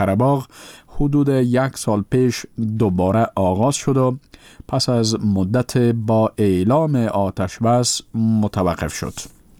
قره‌باغ حدود 1 سال پیش دوباره آغاز شد و پس از مدت با اعلام آتش بس متوقف شد.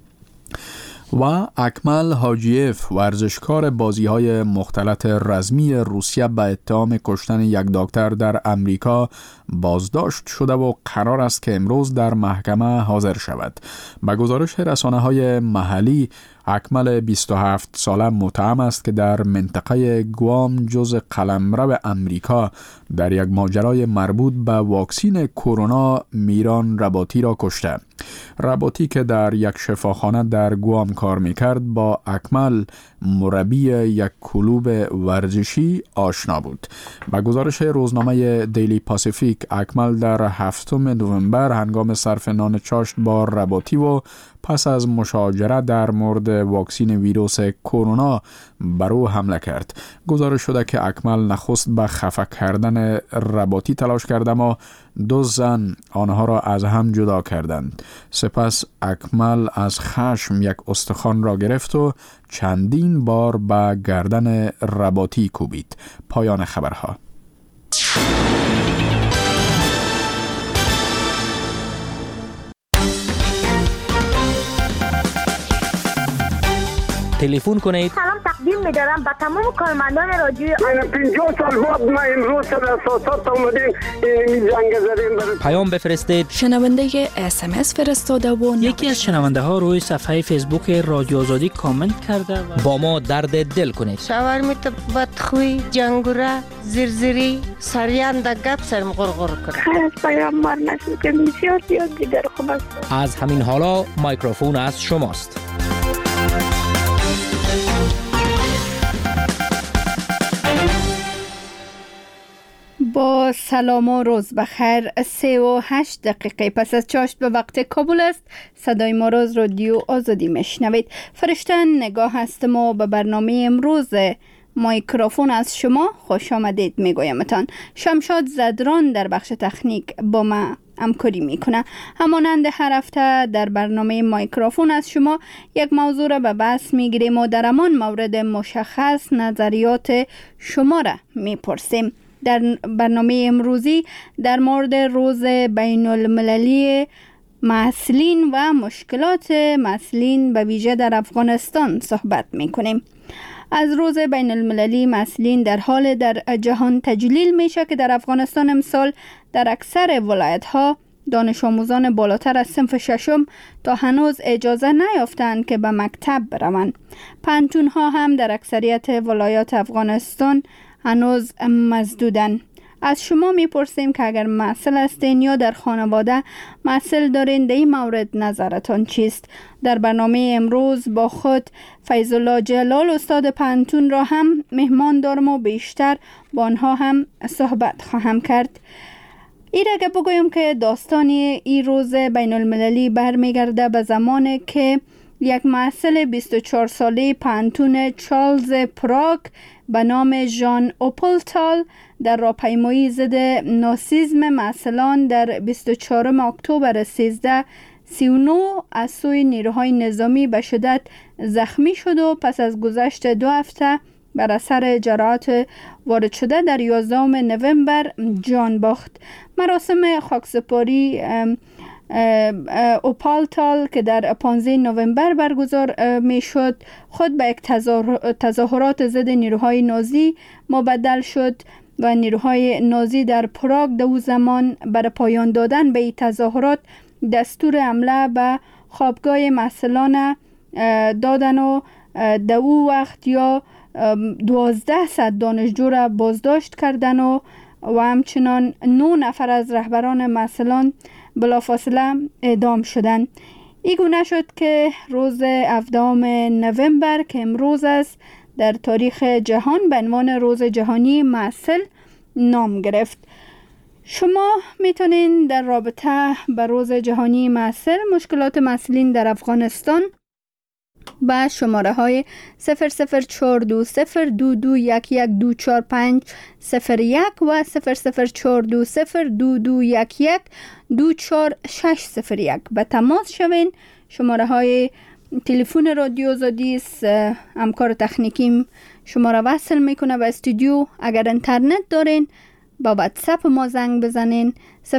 و اکمل حاجیف ورزشکار بازی‌های مختلط رزمی روسیه به اتهام کشتن یک دکتر در امریکا بازداشت شده و قرار است که امروز در محکمه حاضر شود. به گزارش رسانه‌های محلی، اکمل 27 ساله متهم است که در منطقه گوام جز قلمرو امریکا در یک ماجرای مربوط به واکسین کرونا میران رباطی را کشته. رباطی که در یک شفاخانه در گوام کار میکرد با اکمل مربی یک کلوب ورزشی آشنا بود. به گزارش روزنامه دیلی پاسیفیک، اکمل در 7 نوامبر هنگام صرف نان چاشت با رباطی و پس از مشاجره در مورد واکسین ویروس کرونا بر او حمله کرد. گزارش شده که اکمل نخست به خفه کردن رباطی تلاش کرد، اما 2 زن آنها را از هم جدا کردند. سپس اکمل از خشم یک استخوان را گرفت و چندین بار به گردن رباطی کوبید. پایان خبرها. تلفن کنید. سلام تقدیم می‌دارم به تمام کارمندان رادیو. من 50 سال بعد ما امروز سر اساسات اومدیم این جنگ زدیم. پیام بفرستید. شنونده SMS فرستاده و یکی از شنونده ها روی صفحه فیسبوک رادیو آزادی کامنت کرده و با ما درد دل کنید. شاورمیت بدخوی، جنگوره، زرزری، سریان در گپ سرم غرغر کرد. خیر از پیامبر نشد که بسیار زیاد دیگر خوب است. از همین حالا میکروفون از شماست. با سلام و روز بخیر. 38 دقیقه پس از چاشت به وقت کابل است. صدای ما را از رادیو آزادی میشنوید. فرشته نگاه هستم و به برنامه امروز میکروفون از شما خوش آمدید میگویمتان. شمشاد زدران در بخش تکنیک با ما همکاری میکنه. همانند هر هفته در برنامه میکروفون از شما یک موضوع را به بحث میگیریم و در همان مورد مشخص نظریات شما را میپرسیم. در برنامه امروزی در مورد روز بین المللی مسئولین و مشکلات مسئولین به ویژه در افغانستان صحبت میکنیم. از روز بین المللی مسئولین در حال در جهان تجلیل میشه که در افغانستان امسال در اکثر ولایت ها دانش آموزان بالاتر از صنف ششم تا هنوز اجازه نیافتند که به مکتب بروند. پانتون ها هم در اکثریت ولایات افغانستان هنوز مسدودن. از شما میپرسیم که اگر مسئول هستین یا در خانواده مسئول دارین در این مورد نظرتان چیست؟ در برنامه امروز با خود فیض الله جلال استاد پانتون را هم مهمان دارم و بیشتر با آنها هم صحبت خواهم کرد. ایره که بگویم که داستان این روز بین المللی برمیگرده به زمانی که یک مسئول 24 ساله پانتون چارلز پراگ به نام ژان اوپلتال در راهپیمایی ضد ناسیسم مسئولان در 24 اکتبر 1339 از سوی نیروهای نظامی به شدت زخمی شد و پس از گذشت 2 هفته بر اثر جراحات وارد شده در 11 نوامبر جان باخت. مراسم خاکسپاری اوپالتال که در 15 نوامبر برگزار می شد خود به یک تظاهرات ضد نیروهای نازی مبدل شد و نیروهای نازی در پراگ در او زمان برای پایان دادن به این تظاهرات دستور حمله به خوابگاه مسئولان دادن و در او وقت یا 1200 دانشجو را بازداشت کردن و همچنان 9 نفر از رهبران مسئولان بلافاصله اعدام شدند. این گونه شد که روز 17 نوامبر که امروز است در تاریخ جهان به عنوان روز جهانی مسئول نام گرفت. شما میتونین در رابطه با روز جهانی مسئول مشکلات مسئولین در افغانستان با شماره های 00420221124501 و 00420221246601 به تماس شوین. شماره های تلفن رادیو آزادی است. همکار تکنیکیم شما را وصل میکنه به استودیو. اگر اینترنت دارین با واتساپ ما زنگ بزنین 00420221124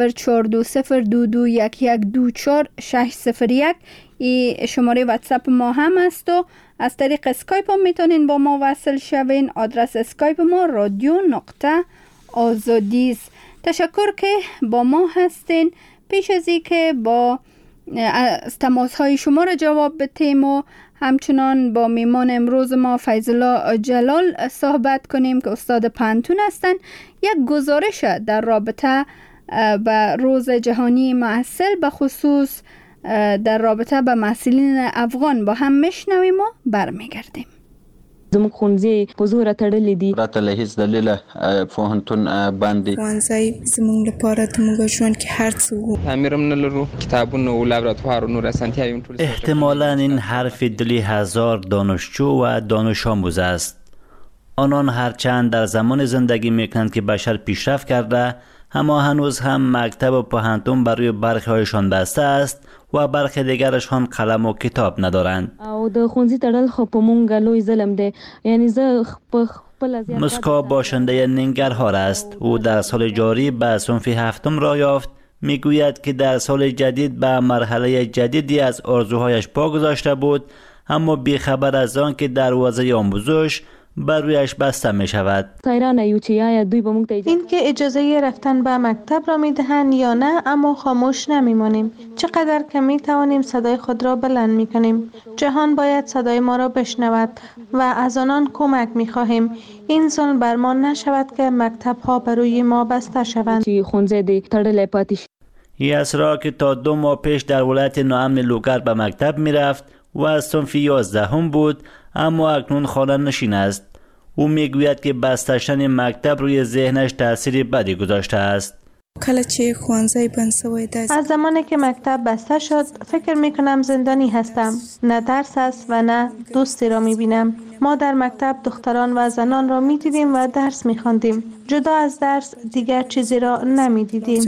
601. این شماره واتساپ ما هم است و از طریق اسکایپ هم میتونین با ما وصل شوین. آدرس اسکایپ ما radio.azadi است. تشکر که با ما هستین. پیش از این که با تماس های شما را جواب بدیم و همچنان با میمان امروز ما فیض‌الله جلال صحبت کنیم که استاد پانتون هستند، یک گزارش در رابطه با روز جهانی محصل به خصوص در رابطه با محصلین افغان با هم میشنویم و برمیگردیم. زموږ ښوونځي په زوره تړلې دي. پرته له هیڅ دلیله پوهنتون باندې ښوونځی زموږ لپاره د موږ ژوند کې هر څه وو. تعمیر هم نه لرو، کتابونه او لابراتوار و نور اسانتیاوې ټول. احتمالاً این حرف دلی هزار دانشجو و دانش آموز است. آنان هرچند در زمان زندگی میکنند که بشر پیشرفت کرده، اما هنوز هم مکتب و پوهنتون برای برخی هایشان بسته است و برخی دیگرشان قلم و کتاب ندارند. او د ښوونځي تړل خو په مونږ لوی ظلم دی. یعنی زه خپل مسکا باشنده ننگرهار است. او در سال جاری به صنف هفتم را یافت. میگوید که در سال جدید به مرحله جدیدی از آرزوهایش پا گذاشته بود، اما بیخبر از آن که دروازه آموزش بر رویش بسته می شود. این که اجازه رفتن به مکتب را می دهند یا نه، اما خاموش نمی مانیم. چقدر که می توانیم صدای خود را بلند می کنیم. جهان باید صدای ما را بشنود و از آنان کمک می خواهیم. این ظلم بر ما نشود که مکتب ها بر روی ما بسته شوند. یسرا که تا 2 ماه پیش در ولایت ناامن لوگر به مکتب می رفت و از صنف 11 بود، اما اکنون خانه نشین است. او میگوید که بسته شدن مکتب روی ذهنش تأثیر بدی گذاشته است. از زمانی که مکتب بسته شد فکر میکنم زندانی هستم. نه درس است و نه دوستی را میبینم. ما در مکتب دختران و زنان را میدیدیم و درس میخواندیم. جدا از درس دیگر چیزی را نمیدیدیم.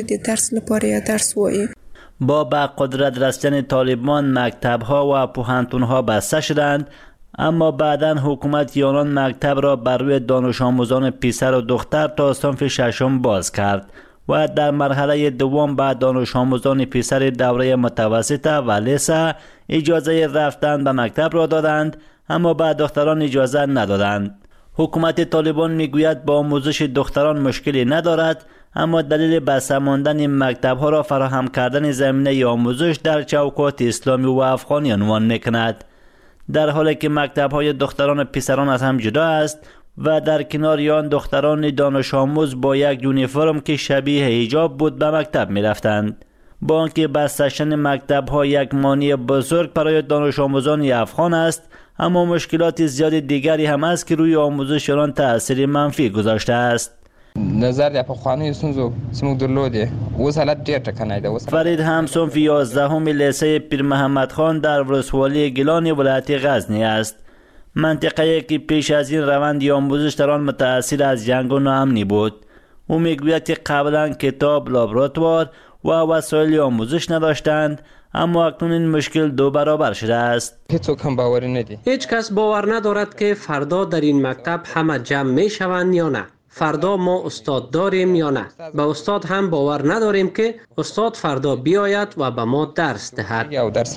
با به قدرت رسیدن طالبان مکتب‌ها و پوهنتون‌ها بسته شدند، اما بعداً حکومت آنان مکتب را بر روی دانش آموزان پسر و دختر تا صنف 6 باز کرد و در مرحله دوم به دانش آموزان پسر دوره متوسطه و لیسه اجازه رفتن به مکتب را دادند، اما به دختران اجازه ندادند. حکومت طالبان میگوید با آموزش دختران مشکلی ندارد، اما دلیل بسته ماندن مکتب‌ها را فراهم کردن زمینه آموزش در چوکات اسلامی و افغانی عنوان می‌کند، در حالی که مکتب‌های دختران و پسران از هم جدا است و در کنار آن دختران دانش آموز با یک یونیفرم که شبیه حجاب بود به مکتب می‌رفتند. با آنکه بسته شدن مکتب‌ها یک مانع بزرگ برای دانش آموزان افغان است، اما مشکلات زیاد دیگری هم است که روی آموزش آنان تأثیر منفی گذاشته است. نظر د پخوانیو ستونزو زموږ درلودې اوس حالت ډېر ټکنی دی. فرید هم صنف 11 لیسه پیر محمد خان در ولسوالی گیلان ولایت غزنی است. منطقه‌ای که پیش از این روند آموزش در آن متأثر از جنگ و ناامنی بود. او میگوید که قبلا کتاب، لابراتوار و وسایل آموزش نداشتند، اما اکنون این مشکل 2 برابر شده است. هیچ کس باور ندارد که فردا در این مکتب همه جمع می شوند یا نه. فردا ما استاد داریم یا نه. به استاد هم باور نداریم که استاد فردا بیاید و به ما درس دهد.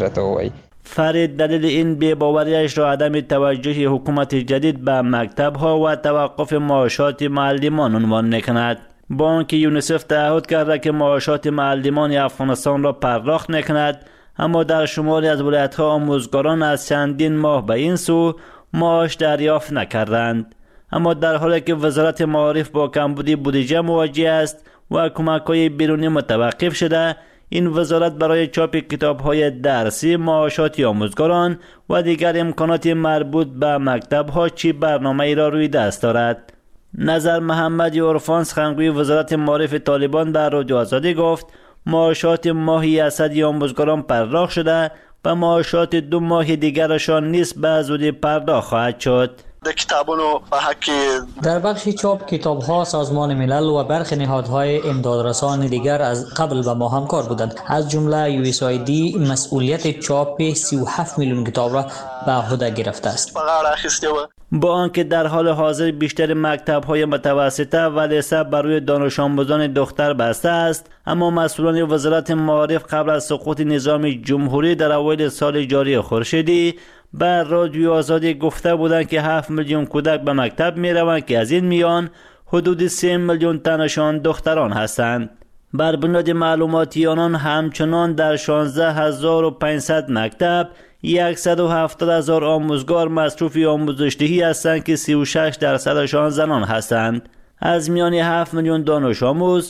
فرید دلیل این بی‌باوریش را عدم توجه حکومت جدید به مکتب‌ها و توقف معاشات معلمان عنوان می‌کند. با آنکه یونیسف تعهد کرده که معاشات معلمان افغانستان را پرداخت می‌کند، اما در شماری از ولایت‌ها آموزگاران از چندین ماه به این سو معاش دریافت نکردند. اما در حالی که وزارت معارف با کمبودی بودجه مواجه است و کمک‌های بیرونی متوقف شده، این وزارت برای چاپ کتاب‌های درسی، معاشات آموزگاران و دیگر امکانات مربوط به مکتب‌ها چی برنامه‌ای را روی دست دارد. نظر محمد عرفان سخنگوی وزارت معارف طالبان در رادیو آزادی گفت معاشات ماهی اسد آموزگاران پرداخت شده و معاشات 2 ماه دیگرشان نیز به زودی پرداخت خواهد شد. در کتابونو به حق در بخش چاپ کتاب‌ها سازمان ملل و برخی نهادهای امدادرسان دیگر از قبل با ما همکار بودند. از جمله USAID مسئولیت چاپ 37 میلیون کتاب را به عهده گرفته است. با آنکه در حال حاضر بیشتر مکتب‌های متوسطه و لیسه بر روی دانش آموزان دختر بسته است، اما مسئولان وزارت معارف قبل از سقوط نظام جمهوری در اوایل سال جاری خورشیدی بر رادیو آزادی گفته بودند که 7 میلیون کودک به مکتب می روند که از این میان حدود 3 میلیون تنشان دختران هستند. بر بنیاد معلوماتی آنان همچنان در 16500 مکتب 170,000 آموزگار مصروف آموزش‌دهی هستند که 36% زنان هستند. از میان 7 میلیون دانش آموز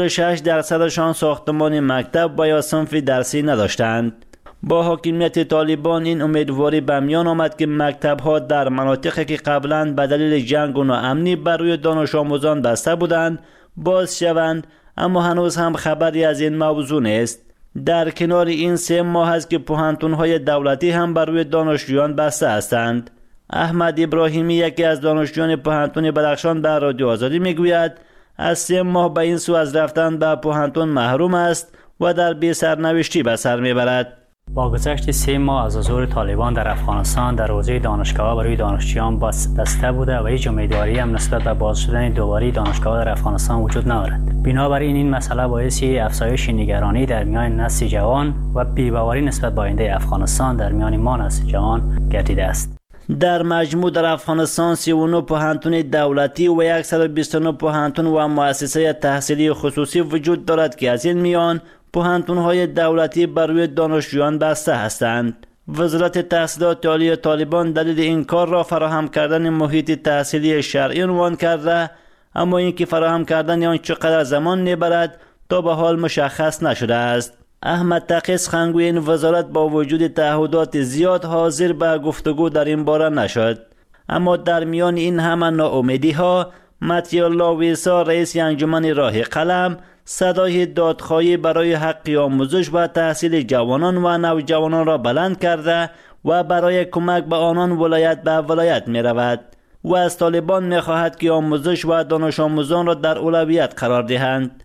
46% ساختمان مکتب و یا صنف درسی نداشتند. با حاکمیت طالبان این امیدواری به میان آمد که مکتب‌ها در مناطقی که قبلا به دلیل جنگ و ناامنی بر روی دانش آموزان بسته بودند باز شوند، اما هنوز هم خبری از این موضوع نیست. در کنار این 3 ماه است که پوهنتون‌های دولتی هم بر روی دانشجویان بسته هستند. احمد ابراهیمی یکی از دانشجویان پوهنتون بدخشان به رادیو آزادی میگوید از 3 ماه به این سو از رفتن به پوهنتون محروم است و در بی سرنوشتی به سر میبرد. با گذشت 3 ماه از حضور طالبان در افغانستان در حوزه دانشگاه برای دانشجویان بسته بوده و هیچ امیدواری هم نسبت به باز شدن دوباره دانشگاه در افغانستان وجود ندارد. بنابراین این مسئله باعث افزایش نگرانی در میان نسل جوان و بی‌باوری نسبت به آینده افغانستان در میان ما نسل جوان گردیده است. در مجموع در افغانستان 39 پوهنتون دولتی و 129 پوهنتون و مؤسسه تحصیلی خصوصی وجود دارد که از این میان پوهنتون‌های دولتی بر روی دانشجویان بسته هستند. وزارت تحصیلات عالی طالبان دلیل این کار را فراهم کردن محیط تحصیلی شرعی عنوان کرده، اما اینکه فراهم کردن آن چقدر زمان میبرد تا به حال مشخص نشده است. احمد تقی سخنگوی این وزارت با وجود تعهدات زیاد حاضر به گفتگو در این باره نشد. اما در میان این همه ناامیدی‌ها مطیع الله ویسا رئیس انجمن راه قلم صدای دادخواهی برای حق آموزش و تحصیل جوانان و نوجوانان را بلند کرده و برای کمک به آنان ولایت به ولایت می رود و از طالبان می خواهد که آموزش و دانش آموزان را در اولویت قرار دهند.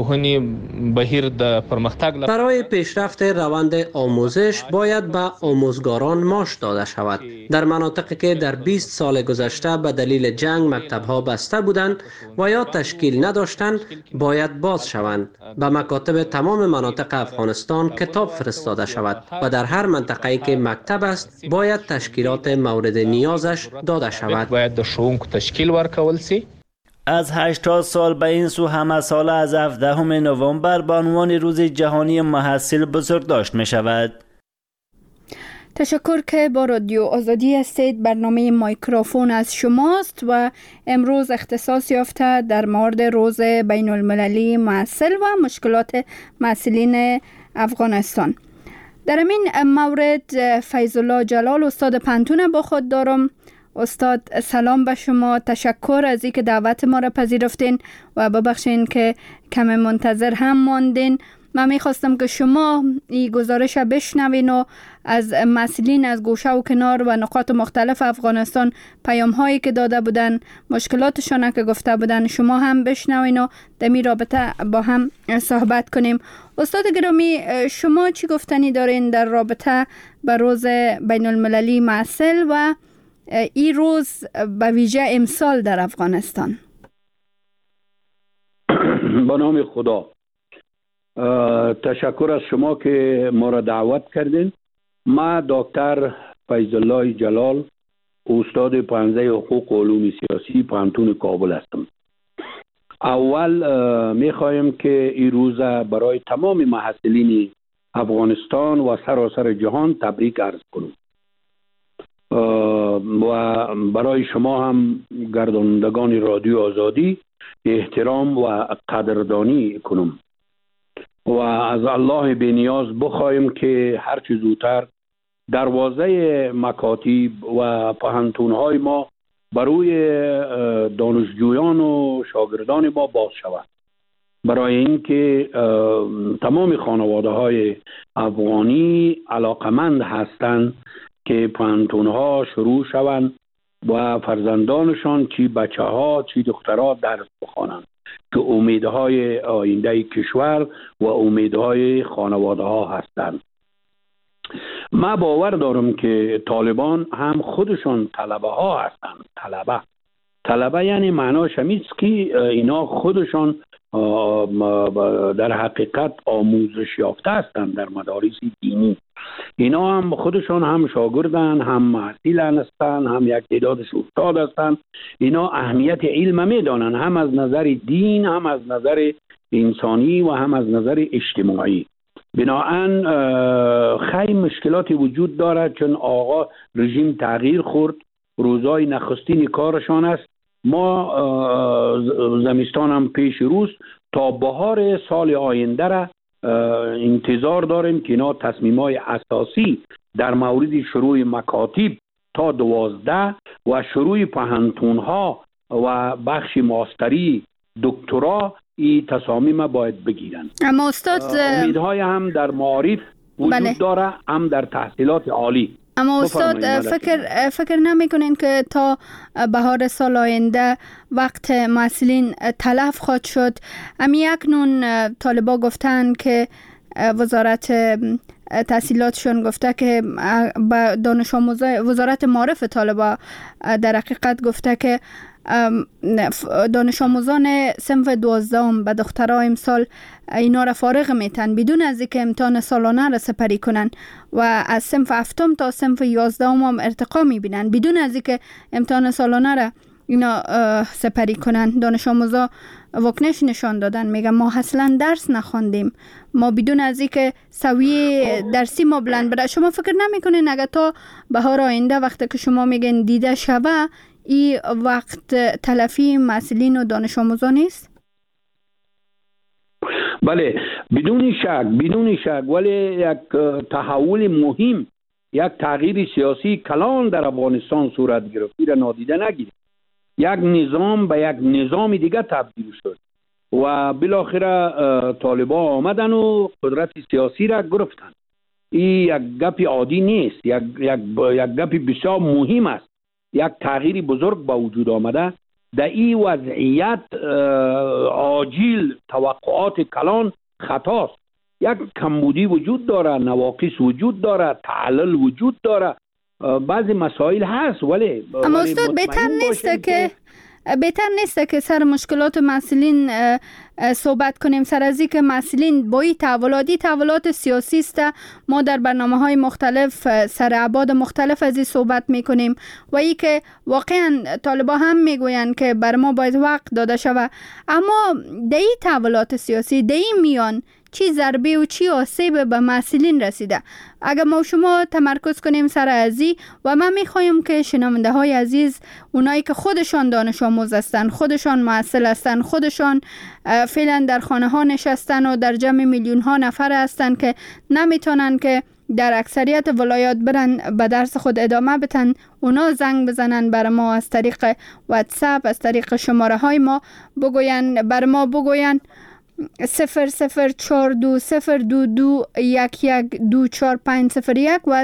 برای پیشرفت روند آموزش باید به آموزگاران معاش داده شود. در مناطقی که در 20 سال گذشته به دلیل جنگ مکتب‌ها بسته بودند و یا تشکیل نداشتند باید باز شوند. به مکاتب تمام مناطق افغانستان کتاب فرستاده شود و در هر منطقه‌ای که مکتب است باید تشکیلات مورد نیازش داده شود. از 80 سال به این سو همه ساله از 17 نوامبر به عنوان روز جهانی محصل بزرگداشت می شود. تشکر که با رادیو آزادی هستید. برنامه مایکروفون از شماست و امروز اختصاص یافته در مورد روز بین المللی محصل و مشکلات محصلین افغانستان. در این مورد فیض الله جلال استاد پنتون با خود دارم. استاد سلام به شما، تشکر از اینکه دعوت ما را پذیرفتین و ببخشین که کم منتظر هم ماندین. من میخواستم که شما این گزارش را بشنوین و از مسئولین از گوشه و کنار و نقاط مختلف افغانستان پیام هایی که داده بودن، مشکلاتشان که گفته بودن شما هم بشنوین و در این رابطه با هم صحبت کنیم. استاد گرامی، شما چی گفتنی دارین در رابطه با روز بین المللی محصل و این روز به ویژه امسال در افغانستان؟ با نام خدا، تشکر از شما که ما را دعوت کردین. ما دکتر فیض الله جلال، استاد پانزه حقوق و علوم سیاسی پوهنتون کابل هستم. اول میخوایم که این روز برای تمام محصلین افغانستان و سراسر جهان تبریک عرض کنم و برای شما هم گردانندگان رادیو آزادی احترام و قدردانی کنم و از الله بی‌نیاز بخوایم که هر چه زودتر دروازه مکاتب و پوهنتون‌های ما برای دانشجویان و شاگردان ما باز شود، برای اینکه تمام خانواده‌های افغانی علاقمند هستند که پوهنتون‌ها شروع شوند و فرزندانشان چی بچه ها چی دخترها درس بخوانند که امیدهای آینده کشور و امیدهای خانواده ها هستند. ما باور دارم که طالبان هم خودشان طلبه ها هستند. طلبه یعنی معناش همیست که اینا خودشان در حقیقت آموزش یافته هستند در مدارس دینی. اینا هم خودشان هم شاگردن، هم محصیلن هستند، هم یک تعدادش استاد هستند. اینا اهمیت علم میدانند، هم از نظر دین، هم از نظر انسانی و هم از نظر اجتماعی. بنابراین خیلی مشکلاتی وجود دارد چون آقا رژیم تغییر خورد. روزای نخستین کارشان است ما زمستان هم پیش روز تا بهار سال آینده را انتظار داریم که اینا تصمیم‌های اساسی در مورد شروع مکاتب تا 12 و شروع پهنتون‌ها و بخش ماستری دکترا این تصامیم باید بگیرن. اما استاد امیدهای هم در معارف وجود داره، هم در تحصیلات عالی. اما استاد فکر نمی‌کنین که تا بهار سال آینده وقت محصلین تلف خواهد شد؟ اکنون طالبا گفتن که وزارت تحصیلاتشون گفته که دانش آموزای وزارت معارف طالبا در حقیقت گفته که دانش آموزان صنف 12 به دخترها امسال اینا را فارغ میتن بدون از اینکه امتحان سالانه را سپری کنن و از صنف 7 تا صنف 11 هم ارتقا میبینن بدون از اینکه امتحان سالانه را اینا سپری کنن. دانش آموزا واکنش نشان دادن، میگن ما اصلا درس نخواندیم، ما بدون از اینکه سویه درسی ما بلند بره. شما فکر نمیکنین اگه تا بهار آینده وقتی که شما میگن دیده شوه این وقت تلفی مسئولین و دانش آموزان نیست؟ بله بدون شک ولی یک تحول مهم، یک تغییر سیاسی کلان در افغانستان صورت گرفت را نادیده نگیرید. یک نظام به یک نظام دیگه تبدیل شد و بالاخره طالبان آمدن و قدرت سیاسی را گرفتن. این یک گپ عادی نیست، یک گپ بسیار مهم است. یک تغییر بزرگ با وجود آمده. در این وضعیت عاجل توقعات کلان خطاست. یک کمبودی وجود داره، نواقص وجود داره، تعلل وجود داره، بعضی مسائل هست. ولی اما استاد بهتر نیست که سر مشکلات مسئولین صحبت کنیم، سر از این که مسئولین با این تحولات سیاسی است. ما در برنامه‌های مختلف سر ابعاد مختلف از این صحبت میکنیم و ای که واقعا طالبا هم میگویند که بر ما باید وقت داده شود، اما در این تحولات سیاسی در این میان چی ضربه و چی آسیب به مسئولین رسیده؟ اگر ما شما تمرکز کنیم سر ازی و من میخوایم که شنونده های عزیز، اونایی که خودشان دانش آموز هستن، خودشان محصل هستن، خودشان فعلا در خانه ها نشستن و در جمع میلیون ها نفر هستن که نمیتونن که در اکثریت ولایات برن به درس خود ادامه بدن، اونا زنگ بزنن بر ما از طریق واتساپ، از طریق شماره های ما بر ما بگوین 0042022112450 و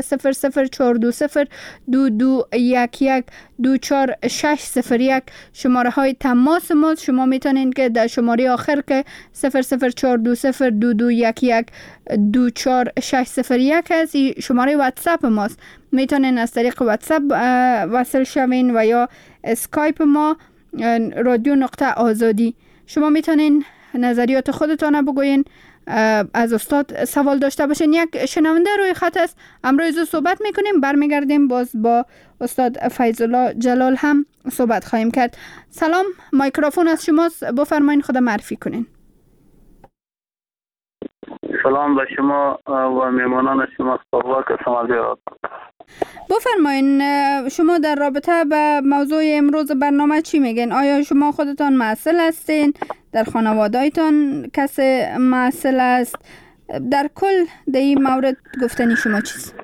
004202211240601 شماره های تماس ما. شما میتونین که در شماره آخر که 004202211240601 است شماره واتساپ ماست، میتونین از طریق واتساپ وصل شوین و یا اسکایپ ما رادیو.آزادی. شما میتونین نظریات خودتان بگوین، از استاد سوال داشته باشین. یک شنونده روی خط است، امروز صحبت میکنیم، برمیگردیم باز با استاد فیض‌الله جلال هم صحبت خواهیم کرد. سلام، میکروفون از شماست، بفرمایین خود معرفی کنین. سلام به شما و میمانان شما، صحبت شما. بفرمایین شما در رابطه به موضوع امروز برنامه چی میگین؟ آیا شما خودتان محصل هستین؟ در خانواده‌تان کس محصل است؟ در کل در این مورد گفتنی شما چیست؟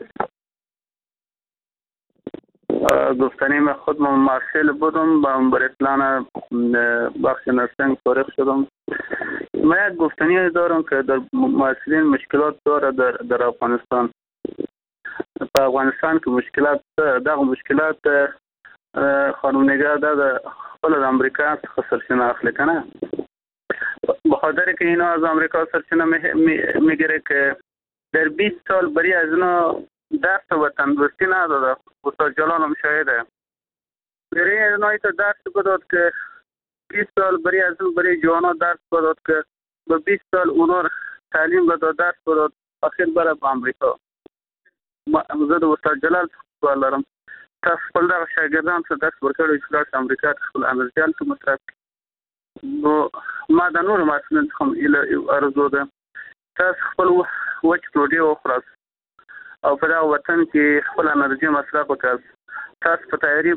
گفتنی من خود محصل بودم، با پلان بخش نرسینگ فارغ شدم. من یک گفتنی دارم که در محصلین مشکلات داره در افغانستان. په افغانستان کې مشکلات خانم نگاه داده خپل از امریکا سرچینه اخلي کنه به خاطر که اینا از امریکا سرچینه میگیره که در 20 سال برای از اینا درس و تندرستی نداده. استاد جلال هم شاهده. برای اینا درس بداد که 20 سال برای جوانا درس بداد که به 20 سال اونا تعلیم بداد درس بداد اخیر بره به امریکا. زه د استاد جلال سوال لرم، تاسو خپل دغه شاګردانو ته درس ورکړی چې لاړ امریکا ته خپل امرجال ته مطرح نو ما د نورو محصلینو څخه هم ارزو ده تاسو خپل وچ ډوډۍ وخورئ او په دغه وطن کې خپل انرژي مصرف وکړئ. تاسو په تیاري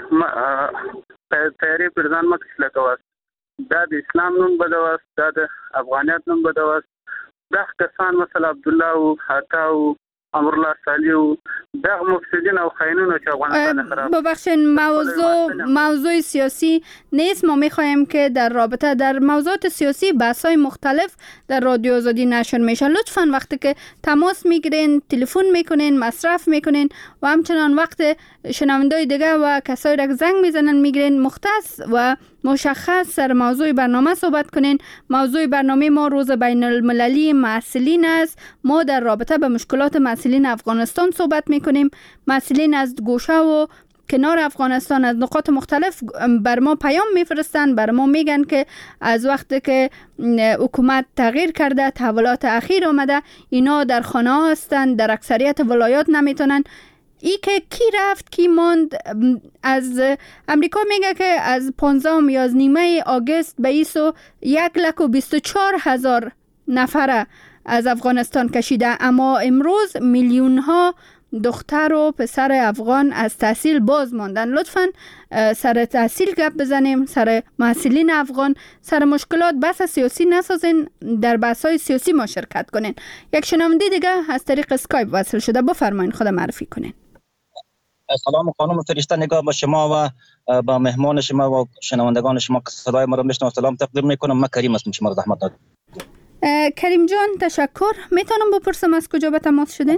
پورې ځان مه کشله دا د اسلام نوم بدوست، دا د افغانیت نوم بدوست. دغه کسان مثلا عبدالله او حتا او امرالله صالح او دغه مفسدین او خائنین چې افغانستان خراب. ببخشید موضوع سیاسی نیست. ما میخواهیم که در رابطه در موضوعات سیاسی بحث‌های مختلف در رادیو آزادی نشر میشه. لطفاً وقتی که تماس میگیرین، تلفن میکنین، مصرف میکنین و همچنان وقت شنوندای دیگه و کسایی را که زنگ میزنن میگیرین مختص و مشخص سر موضوع برنامه صحبت کنین. موضوع برنامه ما روز بین المللی محصلین است. ما در رابطه به مشکلات محصلین افغانستان صحبت میکنیم. محصلین از گوشه و کنار افغانستان از نقاط مختلف بر ما پیام میفرستن، بر ما میگن که از وقتی که حکومت تغییر کرده، تحولات اخیر آمده، اینا در خانه ها هستن، در اکثریت ولایات نمیتونن. ای که کی رفت کی ماند. از امریکا میگه که از 15 یا از نیمه آگست به ایسو 1,24,000 نفر از افغانستان کشیده، اما امروز میلیون ها دختر و پسر افغان از تحصیل باز ماندن. لطفاً سر تحصیل گپ بزنیم، سر محصلین افغان، سر مشکلات بحث سیاسی نسازین، در بحث‌های سیاسی ما شرکت کنین. یک شنونده دیگه از طریق اسکایپ وصل شده، بفرمایید خود معرفی کنین. سلام خانم فرشته نگاه با شما و با مهمان شما و شنوندگان شما که صدای ما رو میشنون سلام تقدیم میکنم. من کریم هستم، شما رو زحمت داد. کریم جان تشکر. میتونم بپرسم از کجا به تماس شدین؟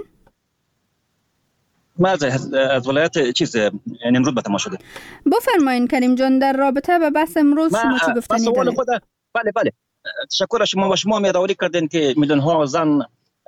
ما از ولایت نمرود به تماس شدیم. بفرمایید کریم جان در رابطه به بحث امروز شما چی گفتنی دارید؟ بله تشکر شما و شما میادوری کردین که میلیون ها زن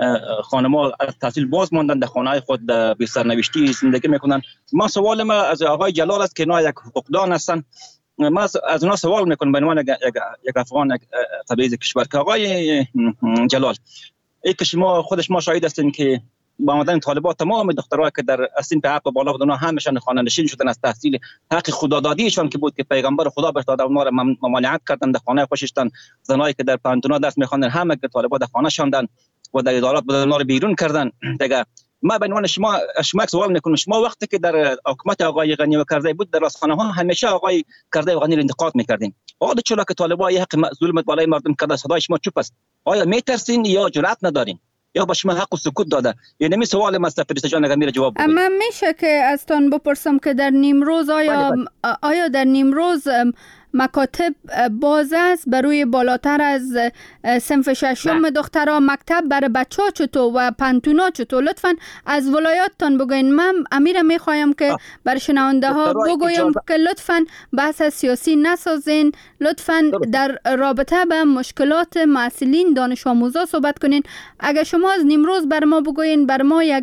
خانم‌ها از تحصیل باز ماندن، در خانه‌های خود بی سرنوشتی زندگی میکنن. ما سوال ما از آقای جلال است که اینا یک حقوقدان هستن. ما از اونا سوال میکنم به عنوان یک افغان تبعیض کشور که آقای جلال ای که شما شاهد هستین که با آمدن طالبان تمام دخترها که در سن به حق بالا بودن همشان خانه نشین شدن از تحصیل. حق خدادادیشان که بود که پیغمبر خدا بهش داده اونا را ممانعت کردن، در خانه خودشان زنایی که در پانتونا درس میخواندن همه که طالبان در خانه شاندن و در ادارات بدن اونا را بیرون کردن. دیگه ما به عنوان شما سوال میکنم، شما وقتی که در حکومت آقای غنی و کرزی بود در رسانه ها همیشه آقای کرزی و غنی را انتقاد میکردین. حالا چرا که طالبان یک حق ظلم بالای مردم کرده صدای شما چوپ است؟ آیا میترسین یا جرأت ندارین یا با شما حق و سکوت داده؟ یعنی می سوال ما فرشته جان اگر میره جواب بدید. اما میشه که از تان بپرسم که در نیمروز آیا در نیمروز مکاتب باز است برای بالاتر از صنف ششم دخترها؟ مکتب برای بچه‌ها چطور و پانتونا چطور؟ لطفاً از ولایاتتان بگوین. من امیر میخوایم که بر شنونده ها بگویم که لطفاً بحث سیاسی نسازین، لطفاً در رابطه به مشکلات محصلین دانش آموزا صحبت کنین. اگر شما از نیمروز بر ما بگوین، بر ما یک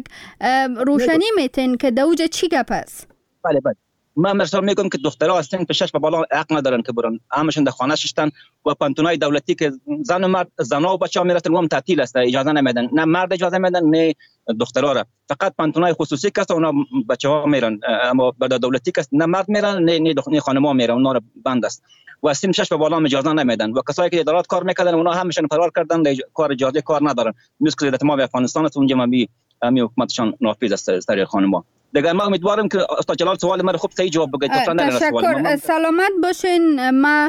روشنی میتین که دوج چی گپ است. بله من مثلا میگم که دخترها هستن که 6 به بالا حق ندارن که برن، همشون در خانه ششتن و پانتونای دولتی که زن و مرد، زنا و بچه‌ها میرن و هم تعطیل است، اجازه نمیدن، نه مرد اجازه میدن نه دخترها را. فقط پانتونای خصوصی که اونا بچه‌ها میرن، اما بعد دولتی که نه مرد میرن نه خانم‌ها میرن، اونا بند است و 6 به بالا اجازه نمیدن و کسایی که ادارات کار میکردن اونا همشون فرار کردن، کار اجازه کار ندارن. مثل که ما افغانستان است اونجا می حکومتشان نافذ است سر خانم‌ها. دیگه ما امیدوارم که استاد جلال سوال من خوب صحیح جواب بگید. تشکر. سلامت باشین. ما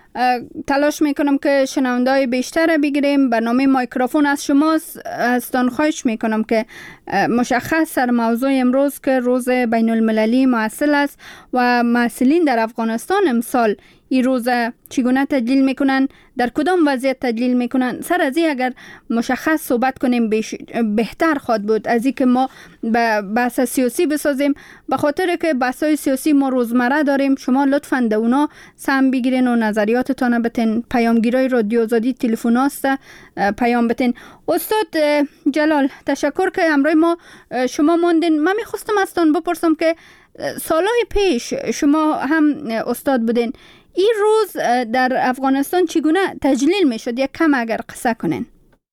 تلاش میکنم که شنونده‌های بیشتر بگیریم. برنامه مایکروفون از شماست. ازتان خواهش میکنم که مشخص سر موضوع امروز که روز بین المللی محصل است و محصلین در افغانستان امسال این روز چگونه تجلیل میکنن، در کدام وضعیت تجلیل میکنن، سر از این اگر مشخص صحبت کنیم بهتر خواهد بود از این که ما بحث سیاسی بسازیم، به خاطر که بحث‌های سیاسی ما روزمره داریم. شما لطفاً در اونا سهم بگیرین و نظریاتتان بتین. پیامگیرای رادیو آزادی تلفن است، پیام بتین. استاد جلال تشکر که همراه ما شما ماندین. من میخواستم ازتون بپرسم که سالهای پیش شما هم استاد بودین، این روز در افغانستان چگونه تجلیل میشد؟ یک کم اگر قصه کنین.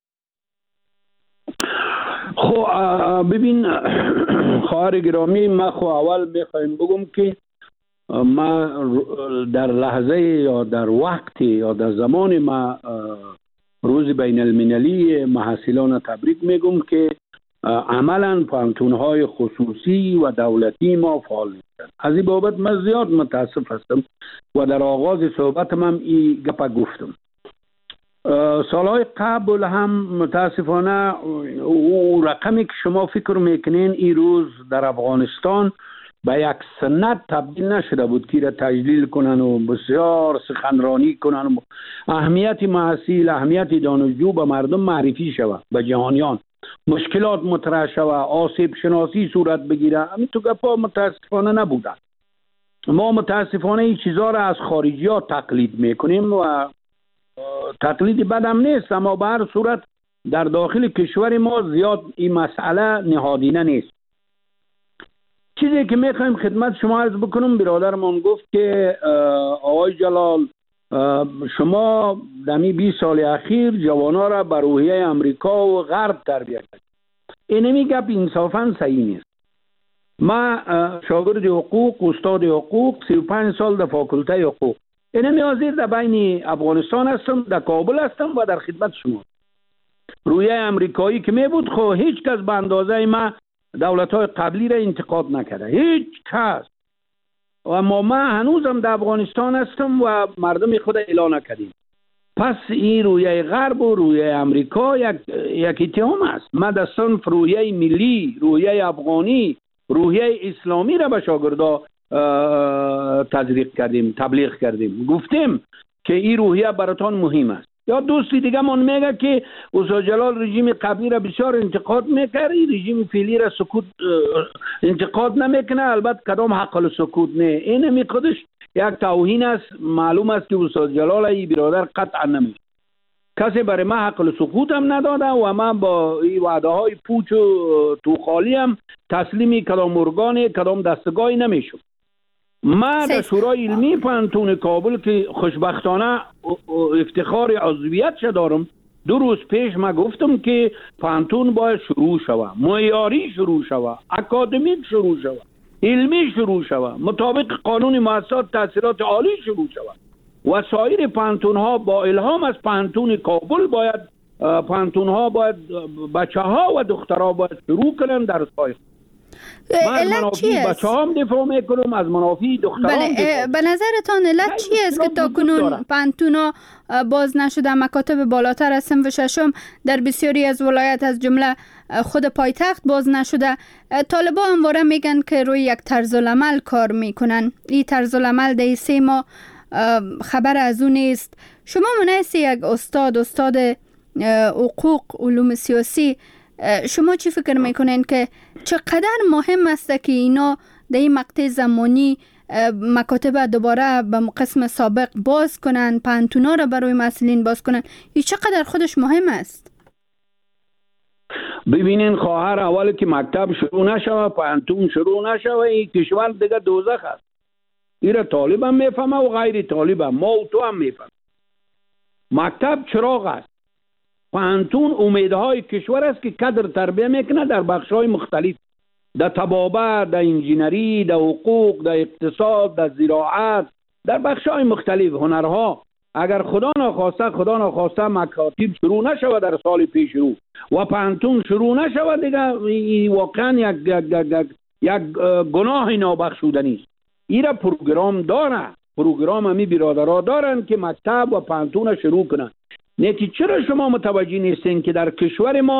خب ببین خواهر گرامی، ما خب اول میخوایم بگم که ما در لحظه یا در وقتی یا در زمان ما روز بین المللی محصلان تبریک میگم که عملا پانتون‌های خصوصی و دولتی ما فعال نیستند. از این بابت من زیاد متاسف هستم و در آغاز صحبتم هم این گپ گفتم. سالهای قبل هم متاسفانه او رقمی که شما فکر میکنین این روز در افغانستان به یک سنت تبدیل نشده بود که را تجلیل کنن و بسیار سخنرانی کنن و اهمیت محصول، اهمیت دانشجو به مردم معرفی شود، به جهانیان مشکلات مطرح شود، آسیب شناسی صورت بگیره. همین تو گپا متاسفانه نبودن. ما متاسفانه این چیزها را از خارجی ها تقلید میکنیم و تقلید بد هم نیست، اما به هر صورت در داخل کشور ما زیاد این مسئله نهادینه نیست. چیزی که میخوایم خدمت شما عرض بکنم، برادرمان گفت که آقای جلال شما دمی 20 سال اخیر جوانا را بر روحیه امریکا و غرب تربیت کرد. اینمی گپ انصافا صحیح نیست. ما شاگرد حقوق، استاد حقوق، 35 سال در فاکولته حقوق، اینمی حاضر در بین افغانستان هستم، در کابل هستم و در خدمت شما. روحیه امریکایی که می بود، خب هیچ کس به اندازه ما دولت‌های قبلی را انتقاد نکرده، هیچ کس. و ما هنوزم در افغانستان هستم و مردم خود اعلان نکردیم. پس این رویه غرب و رویه امریکا یک اتهام است. ما در صنف رویه ملی، رویه افغانی، رویه اسلامی را به شاگردا تزریق کردیم، تبلیغ کردیم، گفتیم که این رویه براتان مهم است. یا دوستی دیگه من میگه که استاد جلال رژیم قبلی را بسیار انتقاد میکرد، رژیم فعلی را سکوت انتقاد نمیکنه، البته کدام حق السکوت نه. این می خودش یک توهین است. معلوم است که استاد جلال این برادر قطعا نمیشه. کسی برای ما حق السکوت هم نداده و من با این وعده های پوچ و توخالی هم تسلیمی کدام ارگان کدام دستگاهی نمیشم. ما در شورای علمی پانتون کابل که خوشبختانه افتخار عضویت دارم، 2 روز پیش ما گفتم که پانتون باید شروع شود، معیاری شروع شود، اکادمیک شروع شود، علمی شروع شود، مطابق قانون مؤسسات تحصیلات عالی شروع شود و سایر پانتون ها با الهام از پانتون کابل باید بچه ها و دخترها باید شروع کنن در سایه. من از منافع بچه هم دفاع میکنم، از منافع دختران دفاع. به نظرتان علت چی است که تا کنون پانتونا باز نشده؟ مکاتب بالاتر از صنف ششم در بسیاری از ولایت از جمله خود پایتخت باز نشده. طالبا همواره میگن که روی یک طرز العمل کار میکنن. این طرز العمل در 3 ماه خبر از اون نیست. شما منحص یک استاد حقوق علوم سیاسی، شما چی فکر میکنین که چقدر مهم است که اینا در این مقطع زمانی مکاتب دوباره به قسم سابق باز کنن، پانتونا را برای مسئولین باز کنن؟ این چقدر خودش مهم است؟ ببینین خواهر، اول که مکتب شروع نشوه، پانتون شروع نشوه، این کشور دیگه دوزخ است. این را طالب هم میفهمه و غیر طالب هم، ما و تو هم میفهم. مکتب چراغ است، پانتون امیدهای کشور است که کادر تربیه میکنه در بخش‌های مختلف، در طبابت، در انجینری، در حقوق، در اقتصاد، در زراعت، در بخش‌های مختلف هنرها. اگر خدا نخواسته مکاتب شروع نشود در سال پیش رو و پانتون شروع نشود، دیگه واقعا یک گناه نابخشودنی است. این را پروگرام همی برادرها دارن که مکتب و پانتون شروع کنن. چرا شما متوجه نیستین که در کشور ما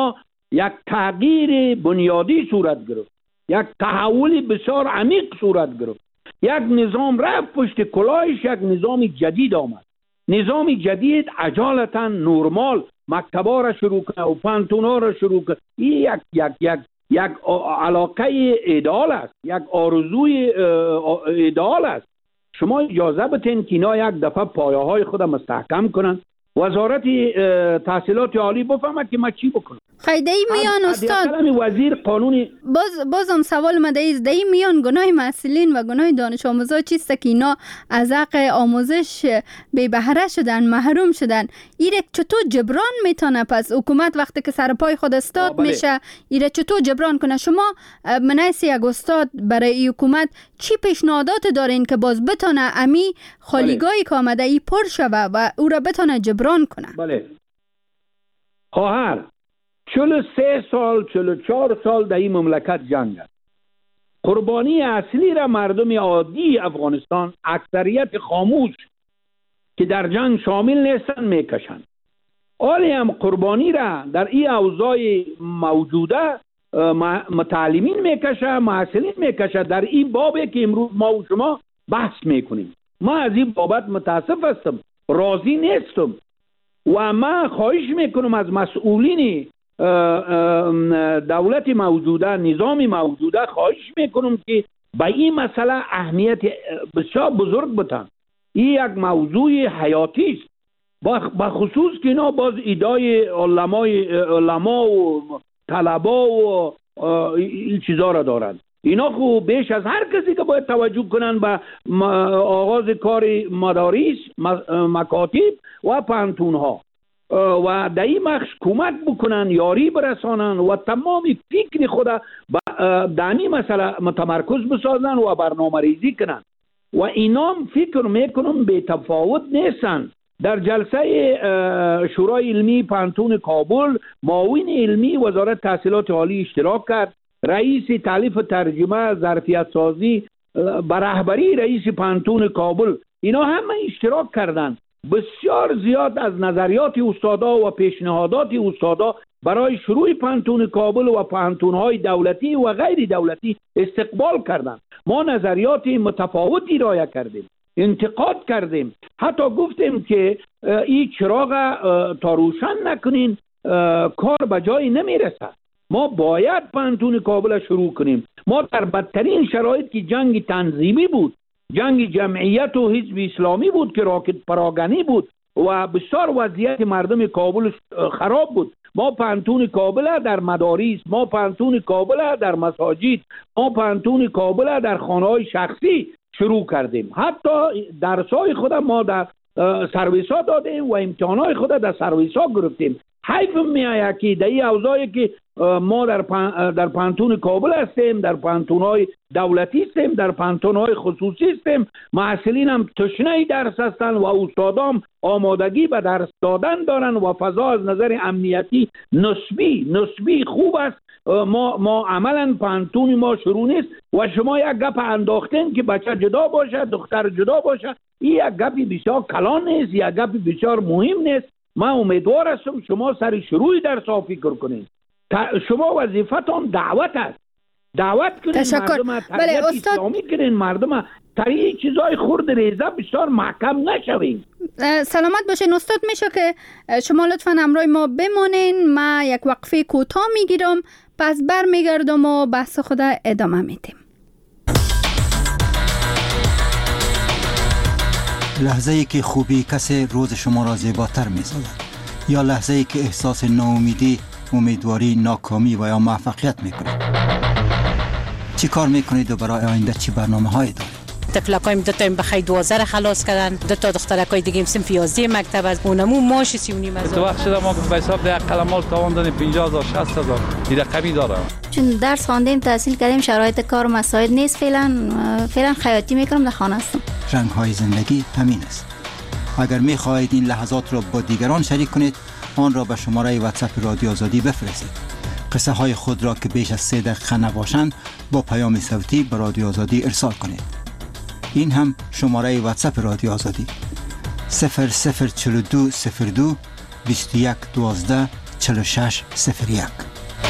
یک تغییر بنیادی صورت گرفت، یک تحول بسیار عمیق صورت گرفت. یک نظام رفت پشت کلاهش، یک نظام جدید آمد. نظام جدید عجالتا نورمال مکتبا را شروع کنه و پانتونا را شروع کنه. این یک علاقه ایدئال است، یک آرزوی ایدئال است. شما اجازه بتین که اینا یک دفعه پایه های خود مستحکم کنن. وزارت تحصیلات عالی بفهمه که ما چی بکنم. خیلی میان استاد وزیر قانونی بازم سوال مدعیز دی میان گناه محصلین و گناه دانش آموزا چیست که اینا از حق آموزش بی بهره شدن، محروم شدن؟ ایره چطور جبران میتونه؟ پس حکومت وقتی که سر پای خود استاد میشه ایره چطور جبران کنه؟ شما منیسی یک استاد برای حکومت چی پیشنهادات دارین که باز بتونه امی خالیگاهی که آمده ای پر شوه و او را بتونه جبران کنه؟ بله خواهر 43 سال 44 سال در این مملکت جنگ است. قربانی اصلی را مردم عادی افغانستان اکثریت خاموش که در جنگ شامل نیستن میکشند. حالی هم قربانی را در این اوضاع موجوده متعلمین میکشه، محصلین میکشه. در این بابی که امروز ما و شما بحث میکنیم، ما از این بابت متاسف هستم، راضی نیستم و من خواهش میکنم از مسئولین دولت موجوده، نظام موجوده، خواهش میکنم که به این مسئله اهمیت بسیار بزرگ بدن. این یک موضوع حیاتی است، بخصوص که اینا باز ایدای علما و طلبا و این چیزا را دارند. اینا خوب بیش از هر کسی که باید توجه کنن به آغاز کار مدارس، مکاتب و پانتون ها و در این مخش کمک بکنن، یاری برسانن و تمام فکر خود در این مسئله متمرکز بسازن و برنامه ریزی کنن. و اینا فکر میکنم به تفاوت نیستن. در جلسه شورای علمی پانتون کابل معاون علمی وزارت تحصیلات عالی اشتراک کرد. رئیس تالیف ترجمه ظرفیت سازی به رهبری رئیس پانتون کابل اینا همه اشتراک کردند. بسیار زیاد از نظریات استادا و پیشنهادات استادا برای شروع پانتون کابل و پانتون‌های دولتی و غیر دولتی استقبال کردند. ما نظریات متفاوتی رایه کردیم، انتقاد کردیم، حتی گفتیم که این چراغ تا روشن نکنین کار به جایی نمیرسه. ما باید پانتون کابل شروع کنیم. ما در بدترین شرایط که جنگ تنظیمی بود، جنگ جمعیت و حزب اسلامی بود که راکت پراگنی بود و بسیار وضعیت مردم کابل خراب بود، ما پانتون کابل در مدارس، ما پانتون کابل در مساجد، ما پانتون کابل در خانه‌های شخصی شروع کردیم. حتی درس‌های خود ما در سرویس‌ها دادیم و امتحانات خود در سرویس‌ها گرفتیم. حیف میآید که در این اوضاعی که ما در پانتون کابل هستیم، در پانتون‌های دولتی هستیم، در پانتون‌های خصوصی هستیم، محصلین هم تشنه درس هستند و استادام آمادگی به درس دادن دارن و فضا از نظر امنیتی نسبی خوب است. ما عملا پانتون ما شروع نیست و شما یک گپ انداختین که بچه جدا باشه، دختر جدا باشه. این یک گپی بسیار کلان نیست، یک گپی بسیار مهم نیست. من امیدوار هستم شما سر شروع درس ها فکر کنین. شما وظیفتون دعوت است، دعوت کنین مردم، تربیت اسلامی کنین مردم، تری چیزای خرد ریزه بسیار محکم نشوین. سلامت باشین استاد. میشه که شما لطفا همراه ما بمانین، ما یک وقفه کوتاه میگیرم، پس برمیگردم و بحث خود ادامه میدیم. لحظه ای که خوبی کسی روز شما را زیباتر می‌سازد، یا لحظه ای که احساس ناامیدی، امیدواری، ناکامی و یا موفقیت می‌کنید. چی کار می‌کنید و برای آینده چی برنامه‌هایی دارید؟ تفلکایم دو تا بخیر 12 خلاص کردن، دو تا دخترکای دیگه صنف 11 مکتب از اونمو ماش 39,000. تو وقت شده ما به حساب ده قلمال تاوان دادیم 50,000 60,000 این رقمی داره. چون درس خواندیم، تحصیل کردیم، شرایط کار مساعد نیست. فعلا خیاطی میکنم، در خانه هستم. رنگ‌های زندگی همین است. اگر می‌خواهید این لحظات را با دیگران شریک کنید، آن را به شماره واتساپ رادیو آزادی بفرستید. قصه های خود را که بیش از 3 دقیقه نباشند با پیام صوتی به رادیو آزادی ارسال کنید. این هم شماره واتساپ رادیو آزادی 004202 21 12 46 01.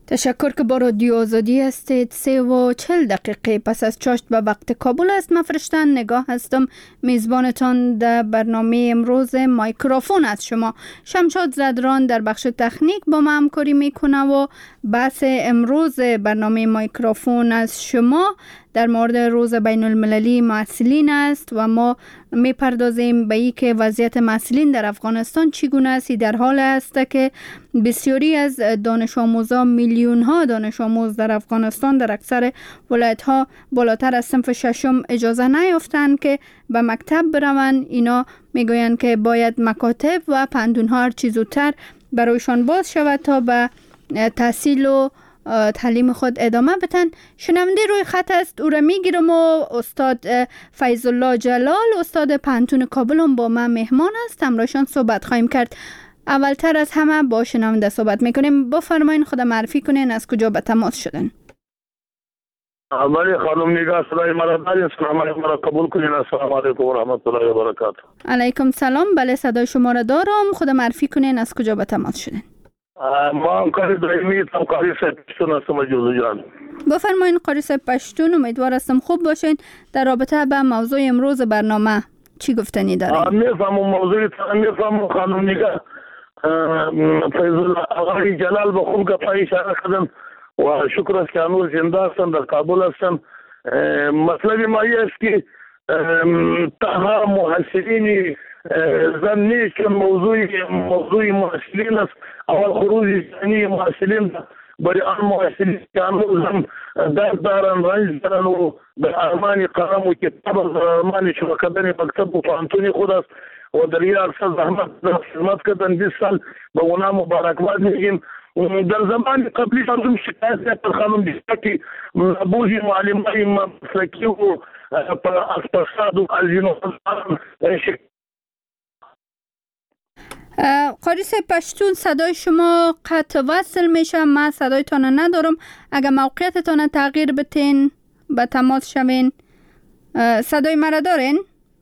تشکر که با رادیو آزادی هستید. 3:40 پس از چاشت به وقت کابل است. من فرشتن نگاه هستم، میزبانتان در برنامه امروز مایکروفون از شما. شمشاد زدران در بخش تکنیک با ما همکاری میکنه و بحث امروز برنامه مایکروفون از شما در مورد روز بین المللی محصلین است و ما میپردازیم به این که وضعیت محصلین در افغانستان چگونه است. در حال است که بسیاری از دانش آموزان، میلیون ها دانش آموز در افغانستان در اکثر ولایت ها بالاتر از صنف ششم اجازه نیافتند که به مکتب بروند. اینا میگویند که باید مکاتب و پندون ها هر چه زودتر برایشان باز شود تا به تحصیل و تعلیم خود ادامه بدن. شنونده روی خط است، او را میگیرم و استاد فیض الله جلال، استاد پنتون کابل هم با من مهمان است. همراهشان صحبت خواهیم کرد. اولتر از همه با شنونده صحبت میکنیم. بفرمایین خود معرفی کنین، از کجا به تماس شدن؟ بله خانم نگاه، صدای مرا دارید؟ سلام علیکم، مرا قبول کنین. السلام علیکم و رحمت الله و برکاته. علیکم سلام. بله صدای شما را دارم. خود معرفی کنین، از کجا به تماس شدن؟ ما همکاری دائمی هم قاری صاحب پشتون هستم جوزو جان. بفرمایین قاری صاحب پشتون، امیدوار هستم خوب باشین. در رابطه با موضوع امروز برنامه چی گفتنی دارین؟ میفهمم موضوع میفهمم خانم نگاه. فیض الله آقای جلال به خوب گپای اشاره کردن و شکر است که هنوز زنده هستن، در کابل هستن. مطلب ما است که تنها محصلین زن نیست که موضوع محصلین است. اول خروج جانی محصلین برای آن محصلین که هنوز هم درد دارن، رنج دارن و به ارمان قلم و کتاب از ارمان شروع کردن مکتب و پانتونی خود است و در این عرصه زحمت خدمت کردن. 20 سال به اونا مبارکباد میگیم. در زمان قبلی هم شکایت پر خانم دیسته که بوزی معلمای مسلکی و اقتصاد و از اینو قاری صاحب پشتون صدای شما قطع وصل میشه، من صدایتان ندارم. اگر موقعیتتان تغییر بتین به تماس شوین. صدای مرا دارین؟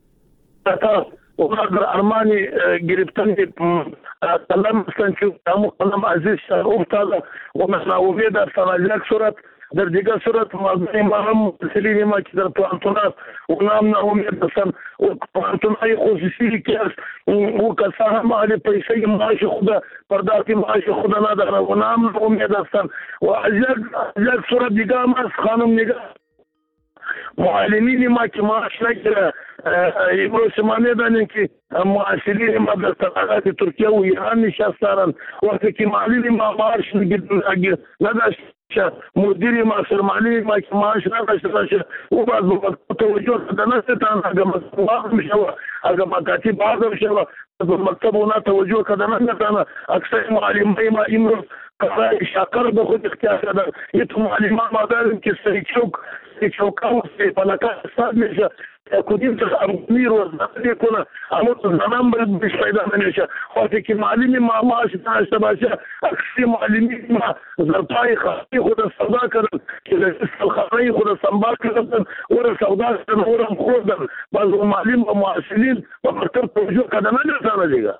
در ارمانی گرفتن قلم هستن که همون قلم عزیز شد افتاده و مثلا امید هستن از یک صورت، در دیگر صورت مازنی ما هم سلینی ما که در پانتونات و نام ناامید هستن و پانتونای خصوصی که هست و کسا هم آلی پیسه معاش خود پرداختی معاش خود نداره و نام ناامید هستن و از یک صورت دیگر هم هست خانم نگاه. معلمین ما که معاش نگیره امروز ما میدانیم که معاشرین ما در طبقات ترکیه و ایران نشستارن. وقتی که معلم ما معاش نداشت، مدیر ما سرمعلم ما که معاش نداشته باشه او باز به توجه داده نستان. اگر مکتب میشه اگر مکاتب باز میشه به مکتب اونا توجه کده نستان. اکثر معلمای ما امروز قضای شاکر به خود اختیار کردن. یه تو معلمان ما داریم که چوکا و فلکا استاد میشه کدیم تر ارگونی روزنامه کنه اما زنان باید بیش پیدا نمیشه. وقتی که معلمی ما معاش داشته باشه اکثر معلمین ما زرپای خواهی خود سودا کردن که رجیستر خواهی خود سنبال کردن و سودا کردن و هم خوردن. باز معلم و معاشرین و مکتب توجه کردن نمیتونه دیگه.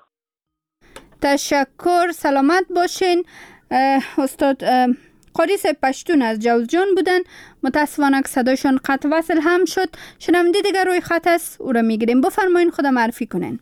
تشکر، سلامت باشین. استاد قاری صاحب پشتون از جوزجان بودن. متاسفانه که صدایشان قطع وصل هم شد. شنونده دیگر روی خط است، او را میگیریم. بفرمایین خود معرفی کنین.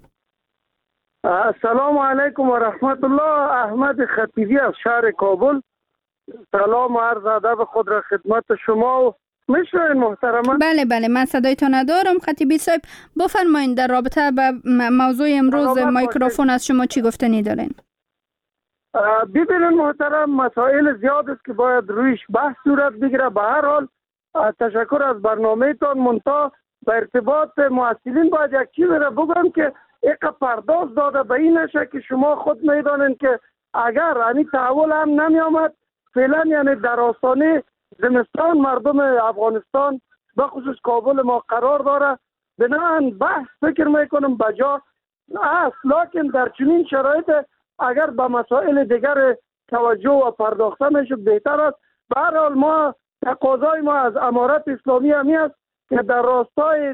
السلام علیکم و رحمت الله. احمد خطیبی از شهر کابل. سلام و عرض ادب خود را خدمت شما و میشنوین محترمه؟ بله من صدایتان ندارم. خطیبی صاحب بفرمایین در رابطه با موضوع امروز مایکروفون از شما چی گفتنی دارین؟ ببینید محترم، مسائل زیاد است که باید رویش بحث صورت بگیره. به هر حال تشکر از برنامه تان. منتها به ارتباط محصلین باید یک چیز را بگم که یک پرداخت داده به این نشه که شما خود میدانین که اگر همین تحول هم نمی آمد فعلا یعنی در آستانه زمستان مردم افغانستان به خصوص کابل ما قرار داره. بنابراین بحث فکر میکنم بجا است، لکن در چنین شرایط اگر به مسائل دیگر توجه و پرداخته میشه بهتر است. به هر حال ما تقاضای ما از امارت اسلامی همی است که در راستای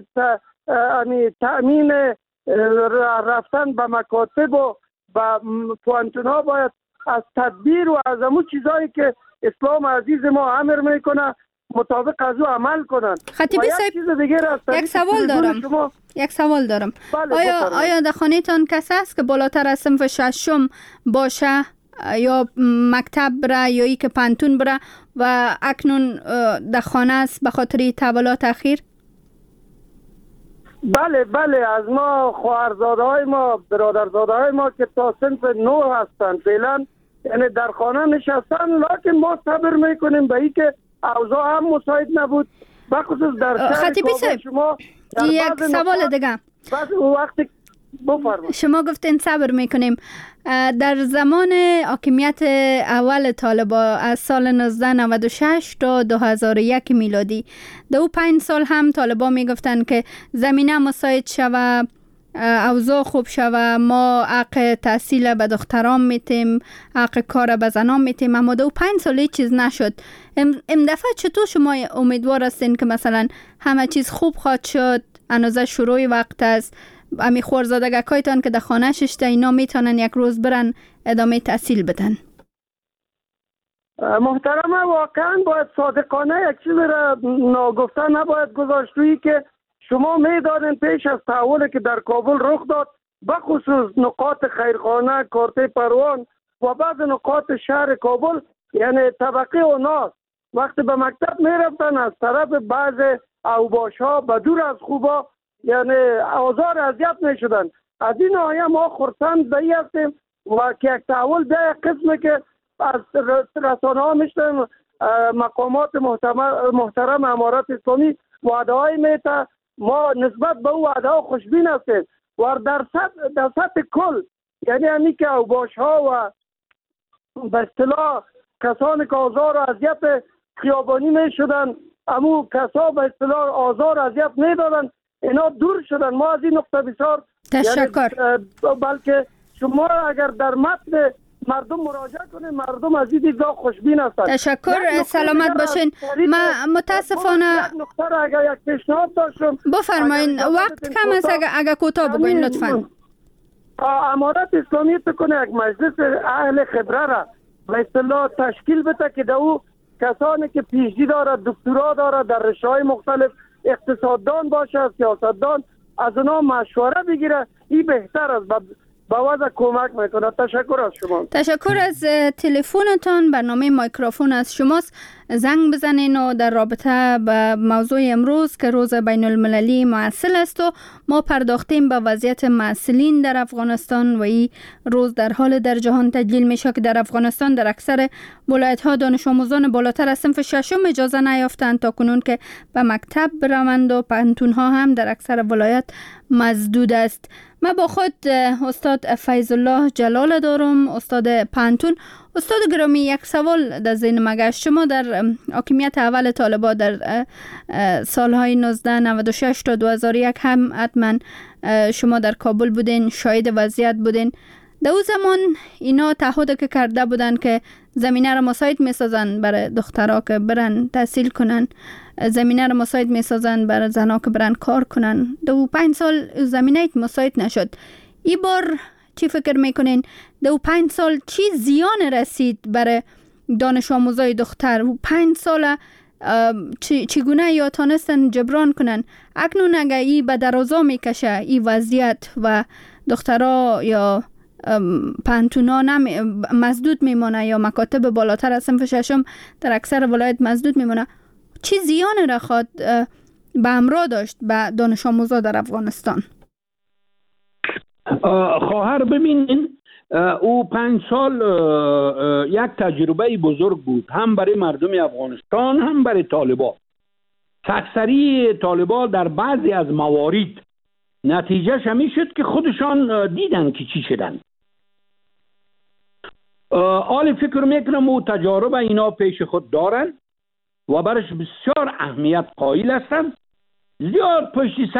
تأمین رفتن به مکاتب و به پوانتون ها باید از تدبیر و از همون چیزایی که اسلام عزیز ما امر میکنه مطابق از او عمل کنند. خطیبی صاحب یک سوال دارم. بله، آیا در خانه‌تان کسی است که بالاتر از صنف ششم باشه یا مکتب بره یا ای که پانتون بره و اکنون در خانه است به خاطر تحولات اخیر؟ بله از ما خواهرزاده های ما برادرزاده های ما که تا صنف 9 هستند فعلا یعنی در خانه نشستن، لکن ما صبر میکنیم به ای که اوضاع هم مساعد نبود بخصوص در شهر کابل. شما یک سوال دیگه وقتی بفرمایید. شما گفتین صبر میکنیم. در زمان حاکمیت اول طالبا از سال 1996 تا 2001 میلادی دو 5 سال هم طالبا میگفتن که زمینه مساعد شوه، اوضاع خوب شوه، ما حق تحصیل به دختران میتیم، حق کار به زنان میتیم، اما دو 5 سال هیچ چیز نشد. این دفعه چطور شما امیدوار هستین که مثلا همه چیز خوب خواهد شد؟ انوزه شروع وقت است، امی خورزادگکایتان که در خانه ششته اینا میتونن یک روز برن ادامه تحصیل بدن. محترمه واقعا باید صادقانه یک چیز را ناگفته نباید گذاشت، روی که شما میدانید پیش از تحولی که در کابل رخ داد بخصوص نقاط خیرخانه، کارته پروان و بعض نقاط شهر کابل، یعنی طبقه اونا وقتی به مکتب میرفتن از طرف بعض اوباش ها به دور از خوبا یعنی آزار اذیت میشدن. از این آیه ما خرسند به این هستیم و که یک تحول به قسمی که از رسانه ها میشتن مقامات محترم امارت اسلامی وعده های میته، ما نسبت به او وعده ها خوشبین هستیم و در سطح کل یعنی همی که اوباش ها و به اصطلاح کسانی که آزار و اذیت خیابانی میشدن امو کسا به اصطلاح آزار و اذیت میدادن اینا دور شدن. ما از این نقطه بسیار تشکر. بلکه شما اگر در متن مردم مراجعه کنید مردم از این دیدگاه خوشبین هستند. تشکر، سلامت باشین. من متاسفانه یک نقطه را اگر یک پیشنهاد داشتم بفرمایید. وقت کم است، اگر کوتاه بگوین لطفاً. امارت اسلامی تکنه یک مجلس اهل خبره را به اصطلاح تشکیل بده که دو کسانی که پیشی داره، دکترا داره در رشته‌های مختلف، اقتصاددان باشه، سیاستدان، از اونا مشوره بگیره، این بهتر است، به وضع کمک میکنه. تشکر از شما. تشکر از تلفنتان. برنامه مایکروفون از شماست. زنگ بزنین و در رابطه به موضوع امروز که روز بین المللی محصل است و ما پرداختیم به وضعیت محصلین در افغانستان و این روز در حال در جهان تجلیل میشه که در افغانستان در اکثر ولایت ها دانش آموزان بالاتر از صنف ششم اجازه نیافتند تا کنون که به مکتب بروند و پانتون ها هم در اکثر ولایت مسدود است. ما با خود استاد فیض الله جلال دارم، استاد پانتون. استاد گرامی، یک سوال در ذهن ما گشت. شما در حاکمیت اول طالبا در سالهای 1996 تا 2001 هم حتما شما در کابل بودین، شاهد وضعیت بودین. در اون زمان اینا تعهد که کرده بودن که زمینه را مساعد میسازن برای دخترها که برن تحصیل کنن، زمینه را مساعد میسازن برای زنها که برن کار کنن. 5 سال زمینه مساعد نشد. این بار چی فکر میکنین؟ 5 سال چی زیان رسید برای دانش آموزای دختر؟ 5 سال چگونه یا تانستن جبران کنن؟ اکنون اگر ای به درازا میکشه ای وضعیت و دخترها یا پانتونا مسدود میمونه یا مکاتب بالاتر از صنف ششم در اکثر ولایت مسدود میمونه، چی زیان را خواهد به همراه داشت به دانش آموزا در افغانستان؟ خواهر ببینین، او 5 سال یک تجربه بزرگ بود، هم برای مردم افغانستان هم برای طالبا. اکثری طالبا در بعضی از موارد نتیجهش همی شد که خودشان دیدن که چی شدن. حال فکر میکنم او تجارب اینا پیش خود دارن و برش بسیار اهمیت قائل هستن. زیاد پشت